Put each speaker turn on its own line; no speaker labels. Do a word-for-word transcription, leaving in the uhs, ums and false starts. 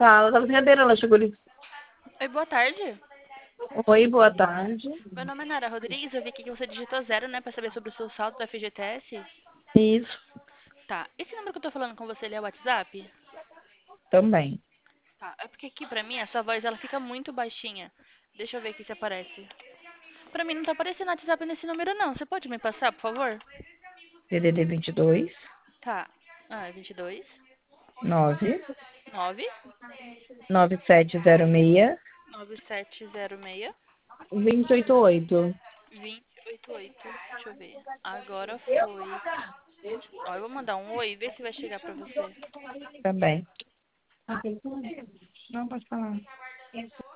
Fala, tava sem cadeira, ela chegou ali.
Oi, boa tarde.
Oi, boa tarde.
Meu nome é Nara Rodrigues. Eu vi aqui que você digitou zero, né, pra saber sobre o seu saldo do F G T S.
Isso,
Tá. Esse número que eu tô falando com você, ele é o WhatsApp?
também.
Tá. É porque aqui pra mim a sua voz ela fica muito baixinha. Deixa eu ver aqui se aparece. Pra mim não tá aparecendo WhatsApp nesse número não. Você pode me passar, por favor?
D D D vinte e dois,
Tá. Ah, é vinte e dois,
nove,
nove,
nove sete zero seis,
nove sete zero seis,
vinte e oito oito.
vinte e oito oito. Deixa eu ver. Agora foi. Ó, eu vou mandar um oi, vê se vai chegar pra você.
Também. Não, pode falar.